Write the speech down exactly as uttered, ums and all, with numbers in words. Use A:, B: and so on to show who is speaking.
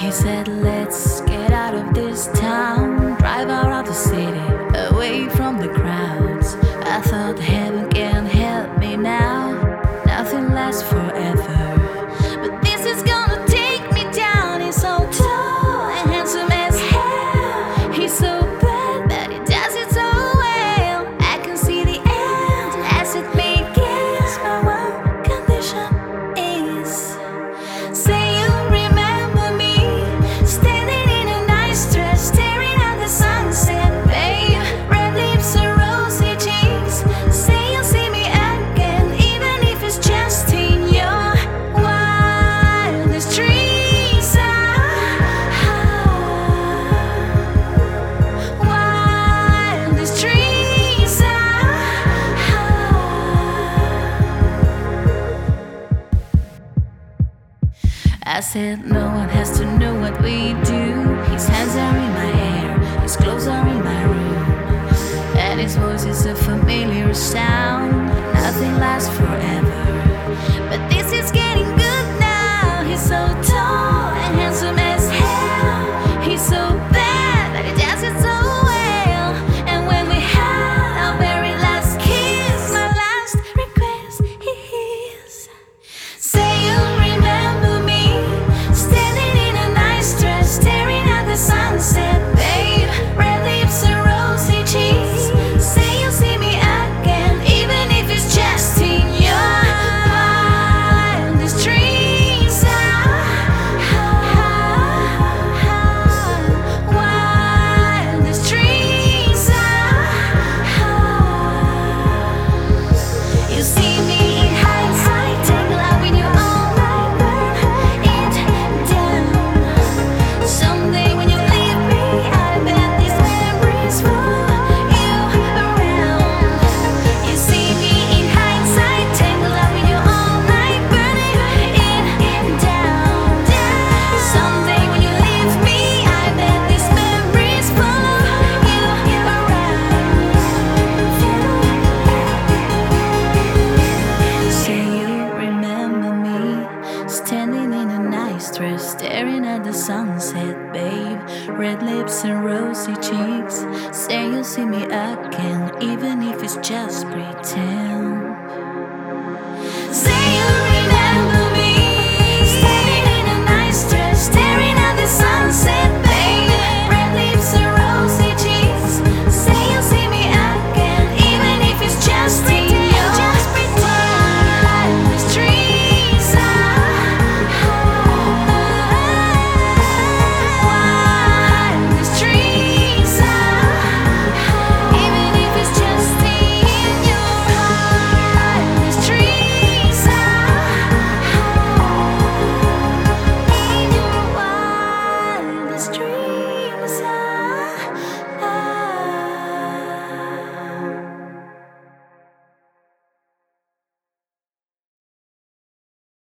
A: He said, let's get out of this town, drive out of the city, away from the crowds. I thought heaven can help me now, nothing lasts forever. But this is gonna take me down. He's so tall and handsome as hell. He's so bad, but he does it so well. I can see the end as it begins. My one condition is, say you remember me, standing in a nice dress, staring at the sunset, babe. Red lips and rosy cheeks. Say you'll see me again, even if it's just in your wildest dreams. Wildest dreams. I said no one has to know what we do. His hands are in my hair, his clothes are in my room, and his voice is a familiar sound. Nothing lasts forever, but this is getting good now. He's so tall and handsome as hell. He's so bad, but he does it so well. And when we had our very last kiss, my last request is, say you remember me, standing in a nice dress, staring at the sunset, babe. Red lips and rosy cheeks. Say you'll see me again, even if it's just in your wildest dreams. Wildest dreams. You see me in hindsight, take love in your own light, burn it down. Someday when you leave me, I bet these memories follow you around. You see me in hindsight, take love in your own light, burn it down. Someday when you leave me, I bet these memories follow you around. Say you remember me, standing in a nice dress, staring at the sunset, babe. Red lips and rosy cheeks. Say you'll see me again, even if it's just pretend. Say